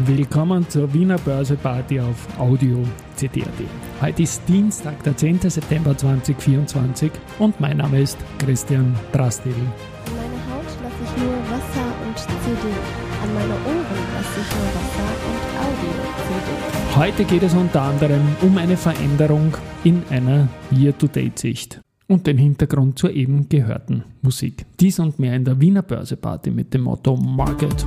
Willkommen zur Wiener Börse-Party auf Audio CD.at. Heute ist Dienstag, der 10. September 2024 und mein Name ist Christian Drastil. An meiner Haut lasse ich nur Wasser und CD. An meine Ohren lasse ich nur Wasser und Audio-CD. Heute geht es unter anderem um eine Veränderung in einer Year-to-Date-Sicht und den Hintergrund zur eben gehörten Musik. Dies und mehr in der Wiener Börse-Party mit dem Motto Market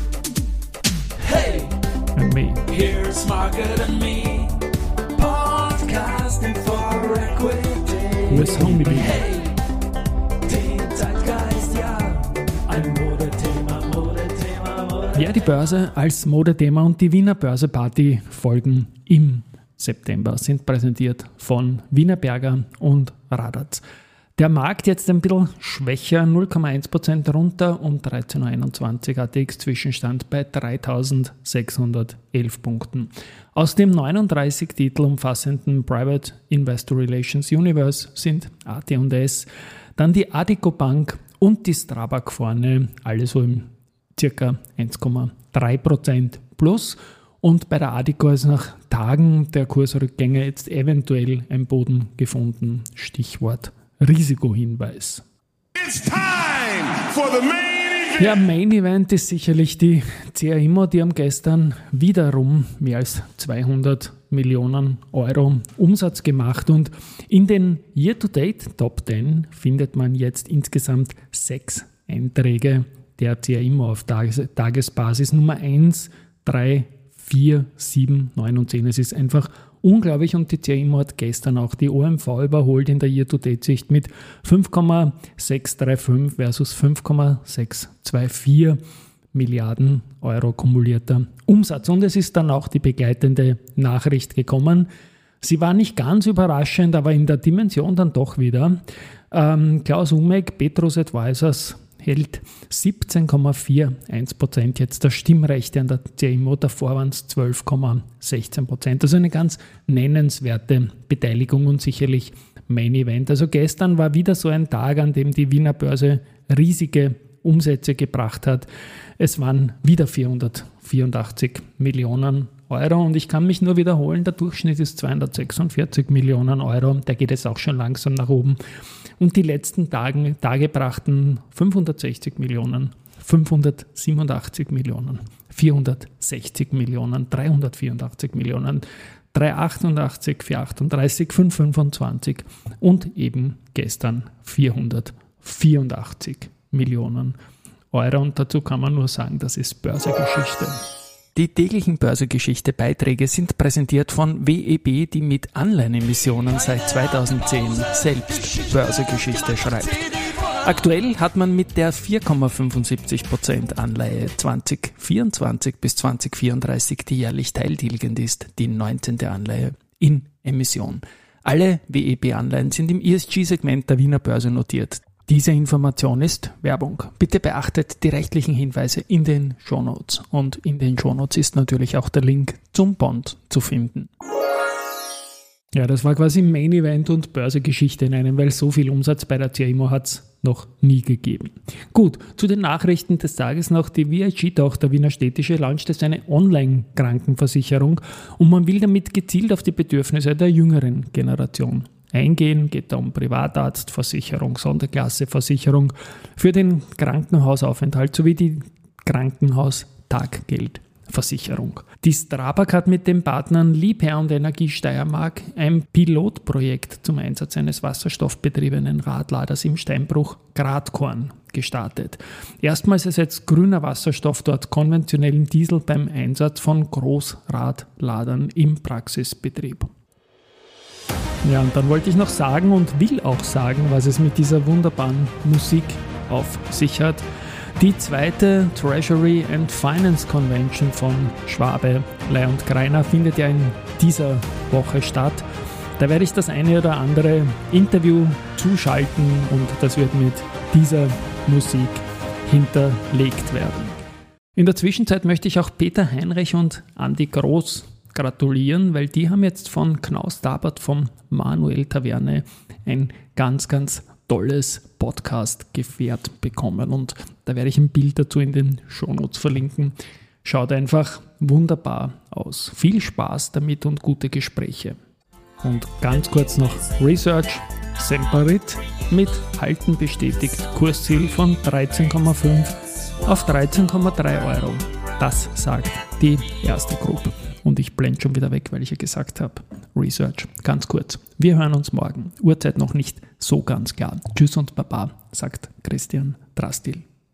and Me. Here's Market and Me, podcasting for equity. With Honeybee. Hey, den Zeitgeist, ja, ein Modethema. Ja, die Börse als Modethema und die Wiener Börse-Party folgen im September, sind präsentiert von Wienerberger und Radatz. Der Markt jetzt ein bisschen schwächer, 0,1% runter um 13.21 Uhr, ATX-Zwischenstand bei 3.611 Punkten. Aus dem 39 Titel umfassenden Private Investor Relations Universe sind AT&S, dann die Addiko Bank und die Strabag vorne, alle so im ca. 1,3% plus. Und bei der Addiko ist nach Tagen der Kursrückgänge jetzt eventuell ein Boden gefunden. Stichwort Risikohinweis. It's time for the main event. Ja, Main Event ist sicherlich die CA Immo, die haben gestern wiederum mehr als 200 Millionen Euro Umsatz gemacht und in den Year-to-Date Top 10 findet man jetzt insgesamt 6 Einträge der CA Immo auf Tagesbasis. Nummer 1, 3, 4, 7, 9 und 10. Es ist einfach unglaublich und die CA Immo hat gestern auch die OMV überholt in der Year-to-Date-Sicht mit 5,635 versus 5,624 Milliarden Euro kumulierter Umsatz. Und es ist dann auch die begleitende Nachricht gekommen. Sie war nicht ganz überraschend, aber in der Dimension dann doch wieder. Klaus Umek, Petrus Advisors, hält 17,41% jetzt der Stimmrechte an der CA Immo, davor waren es 12,16%. Also eine ganz nennenswerte Beteiligung und sicherlich Main Event. Also gestern war wieder so ein Tag, an dem die Wiener Börse riesige Umsätze gebracht hat. Es waren wieder 484 Millionen Euro und ich kann mich nur wiederholen, der Durchschnitt ist 246 Millionen Euro, der geht jetzt auch schon langsam nach oben. Und die letzten Tage brachten 560 Millionen, 587 Millionen, 460 Millionen, 384 Millionen, 388, 438, 525 und eben gestern 484 Millionen Euro. Und dazu kann man nur sagen, das ist Börsegeschichte. Die täglichen Börsegeschichte-Beiträge sind präsentiert von WEB, die mit Anleihenemissionen seit 2010 selbst Börsegeschichte schreibt. Aktuell hat man mit der 4,75% Anleihe 2024 bis 2034, die jährlich teiltilgend ist, die 19. Anleihe in Emission. Alle WEB-Anleihen sind im ESG-Segment der Wiener Börse notiert. Diese Information ist Werbung. Bitte beachtet die rechtlichen Hinweise in den Shownotes. Und in den Shownotes ist natürlich auch der Link zum Bond zu finden. Ja, das war quasi Main Event und Börsegeschichte in einem, weil so viel Umsatz bei der CA Immo hat es noch nie gegeben. Gut, zu den Nachrichten des Tages noch. Die VIG-Tochter Wiener Städtische launcht jetzt eine Online-Krankenversicherung und man will damit gezielt auf die Bedürfnisse der jüngeren Generation eingehen. Geht da um Privatarztversicherung, Sonderklasseversicherung für den Krankenhausaufenthalt sowie die Krankenhaustagegeldversicherung. Die Strabag hat mit den Partnern Liebherr und Energie Steiermark ein Pilotprojekt zum Einsatz eines wasserstoffbetriebenen Radladers im Steinbruch Gradkorn gestartet. Erstmals ersetzt grüner Wasserstoff dort konventionellen Diesel beim Einsatz von Großradladern im Praxisbetrieb. Ja, und dann wollte ich noch sagen und will auch sagen, was es mit dieser wunderbaren Musik auf sich hat. Die zweite Treasury and Finance Convention von Schwabe, Ley und Greiner findet ja in dieser Woche statt. Da werde ich das eine oder andere Interview zuschalten und das wird mit dieser Musik hinterlegt werden. In der Zwischenzeit möchte ich auch Peter Heinrich und Andi Groß gratulieren, weil die haben jetzt von Knaus Dabert vom Manuel Taverne ein ganz, ganz tolles Podcast-Gefährt bekommen und da werde ich ein Bild dazu in den Shownotes verlinken. Schaut einfach wunderbar aus. Viel Spaß damit und gute Gespräche. Und ganz kurz noch Research, Semperit mit Halten bestätigt, Kursziel von 13,5 auf 13,3 Euro. Das sagt die erste Gruppe. Und ich blende schon wieder weg, weil ich ja gesagt habe, Research, ganz kurz. Wir hören uns morgen. Uhrzeit noch nicht so ganz klar. Tschüss und Baba, sagt Christian Drastil.